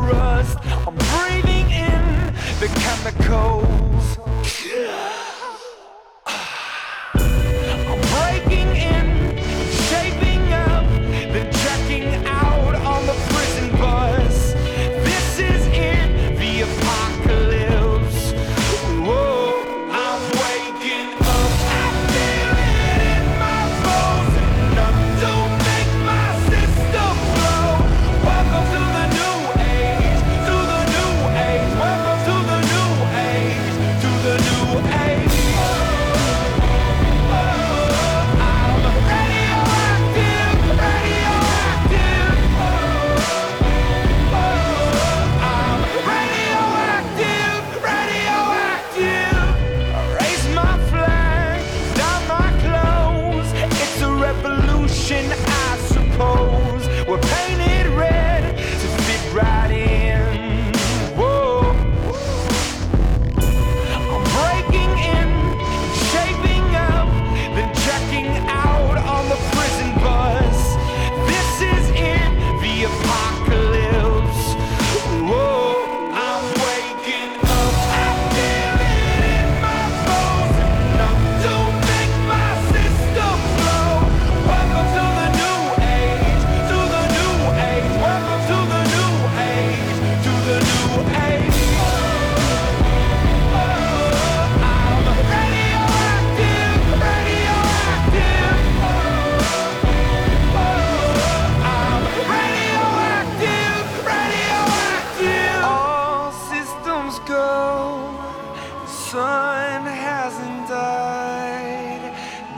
rust. I'm breathing in the chemicals. I'm breaking in, shaping up, then checking out on the prison bus. This is it, the apocalypse. Whoa, I'm waking up. I feel it in my bones, enough to make my system blow. Welcome to the new age, to the new age. Welcome to the new age, to the new age. I suppose we're painted red to fit right in. Whoa, I'm breaking in, shaping up, then checking out on the prison bus. This is it, the apocalypse. Whoa, I'm waking up. I feel it in my bones, enough to make my system blow. Welcome to the new age, to the new age. Welcome to the new age, to the new age. I'm radioactive, radioactive. I'm radioactive, radioactive. All systems go. The sun hasn't died.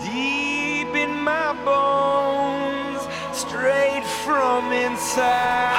Deep in my bones, straight from inside.